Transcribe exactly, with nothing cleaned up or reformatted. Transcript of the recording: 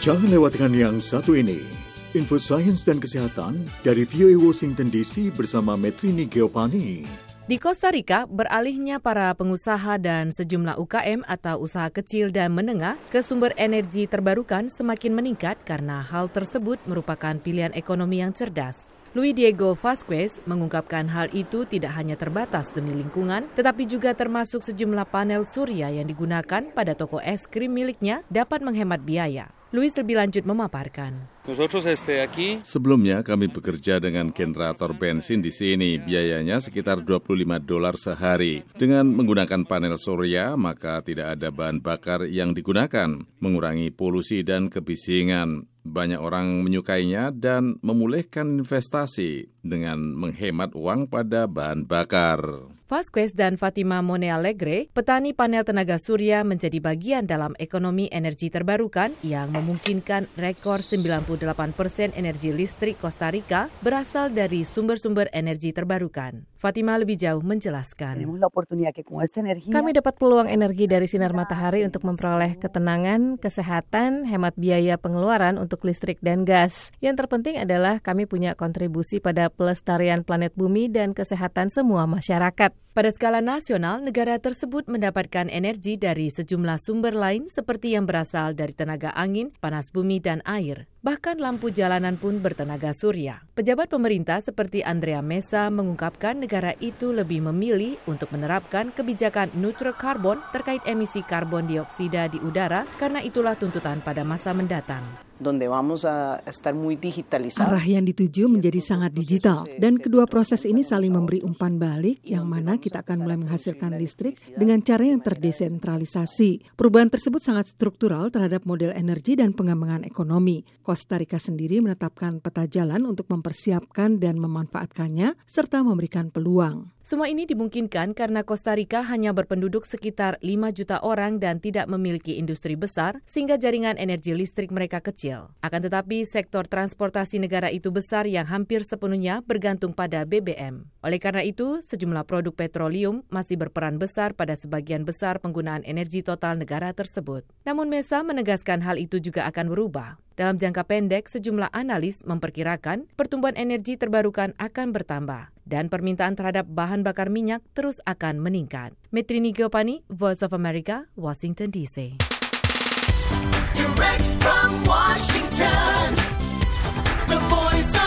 Jangan lewatkan yang satu ini. Info sains dan kesehatan dari V O A Washington D C bersama Metrini Geopani. Di Costa Rica, beralihnya para pengusaha dan sejumlah U K M atau usaha kecil dan menengah ke sumber energi terbarukan semakin meningkat karena hal tersebut merupakan pilihan ekonomi yang cerdas. Luis Diego Vasquez mengungkapkan hal itu tidak hanya terbatas demi lingkungan, tetapi juga termasuk sejumlah panel surya yang digunakan pada toko es krim miliknya dapat menghemat biaya. Luis lebih lanjut memaparkan. Sebelumnya kami bekerja dengan generator bensin di sini, biayanya sekitar dua puluh lima dolar sehari. Dengan menggunakan panel surya, maka tidak ada bahan bakar yang digunakan, mengurangi polusi dan kebisingan. Banyak orang menyukainya dan memulihkan investasi dengan menghemat uang pada bahan bakar. Vasquez dan Fatima Mone Alegre, petani panel tenaga surya, menjadi bagian dalam ekonomi energi terbarukan yang memungkinkan rekor sembilan puluh delapan persen energi listrik Costa Rica berasal dari sumber-sumber energi terbarukan. Fatima lebih jauh menjelaskan. Kami dapat peluang energi dari sinar matahari untuk memperoleh ketenangan, kesehatan, hemat biaya pengeluaran untuk listrik dan gas. Yang terpenting adalah kami punya kontribusi pada pelestarian planet bumi dan kesehatan semua masyarakat. Pada skala nasional, negara tersebut mendapatkan energi dari sejumlah sumber lain seperti yang berasal dari tenaga angin, panas bumi, dan air. Bahkan lampu jalanan pun bertenaga surya. Pejabat pemerintah seperti Andrea Mesa mengungkapkan negara itu lebih memilih untuk menerapkan kebijakan neutral karbon terkait emisi karbon dioksida di udara karena itulah tuntutan pada masa mendatang. Arah yang dituju menjadi sangat digital dan kedua proses ini saling memberi umpan balik yang mana kita akan mulai menghasilkan listrik dengan cara yang terdesentralisasi. Perubahan tersebut sangat struktural terhadap model energi dan pengembangan ekonomi. Costa Rica sendiri menetapkan peta jalan untuk mempersiapkan dan memanfaatkannya serta memberikan peluang. Semua ini dimungkinkan karena Costa Rica hanya berpenduduk sekitar lima juta orang dan tidak memiliki industri besar sehingga jaringan energi listrik mereka kecil. Akan tetapi sektor transportasi negara itu besar yang hampir sepenuhnya bergantung pada B B M. Oleh karena itu, sejumlah produk petroleum masih berperan besar pada sebagian besar penggunaan energi total negara tersebut. Namun Mesa menegaskan hal itu juga akan berubah. Dalam jangka pendek, sejumlah analis memperkirakan pertumbuhan energi terbarukan akan bertambah dan permintaan terhadap bahan bakar minyak terus akan meningkat. Metrini Geopani, Voice of America, Washington D C. Direct from Washington, the Voice of